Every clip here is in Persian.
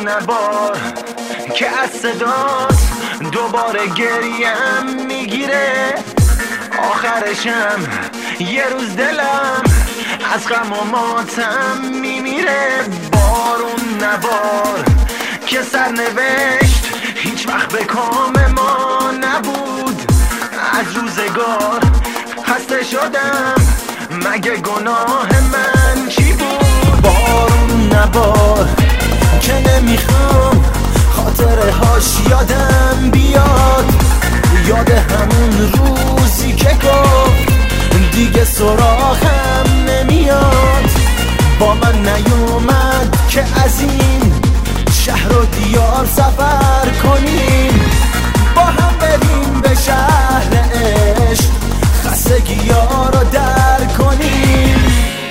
نبار که از صدات دوباره گریم میگیره، آخرشم یه روز دلم از غم و ماتم میمیره. بارون نبار که سرنوشت هیچ وقت به کام ما نبود، از روزگار خسته شدم، مگه گناه من چی بود؟ بارون نبار که نمیخوام خاطره هاش یادم بیاد، یاد همون روزی که گفت دیگه سراغم نمیاد. با من نیومد که از این شهر و دیار سفر کنیم، با هم بریم به شهر عشق، خستگی ها رو در کنیم.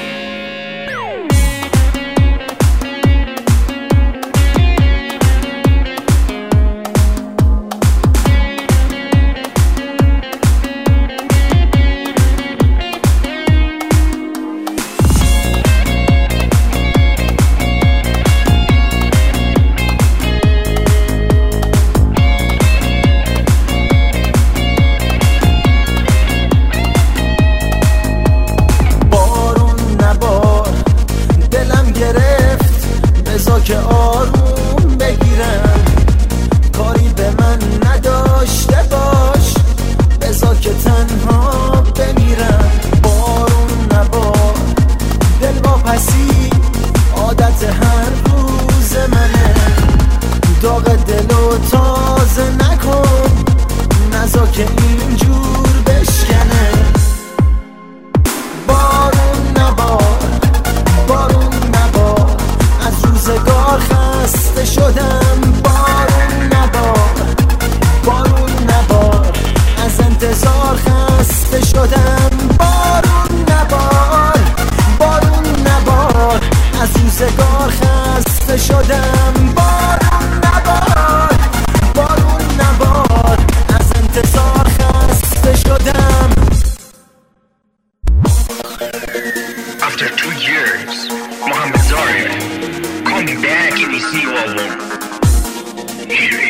بذار که آروم بگیرم، کاری به من نداشته باش، بذار که تنها بمیرم. بارون نبار دل واپسی عادت هر روز منه، داغ دلو تازه نکن، نذار که اینجور بشکنه. بارون نبار، بارون نبار، از روزگار خسته شدم. بارون نبار، بارون نبار، از انتظار خسته شدم. بارون نبار، بارون نبار، از روزگار خسته شدم. بارون نبار، بارون نبار، از انتظار خسته شدم. After 2 years, Mohammed Zaria coming back in his new album. Here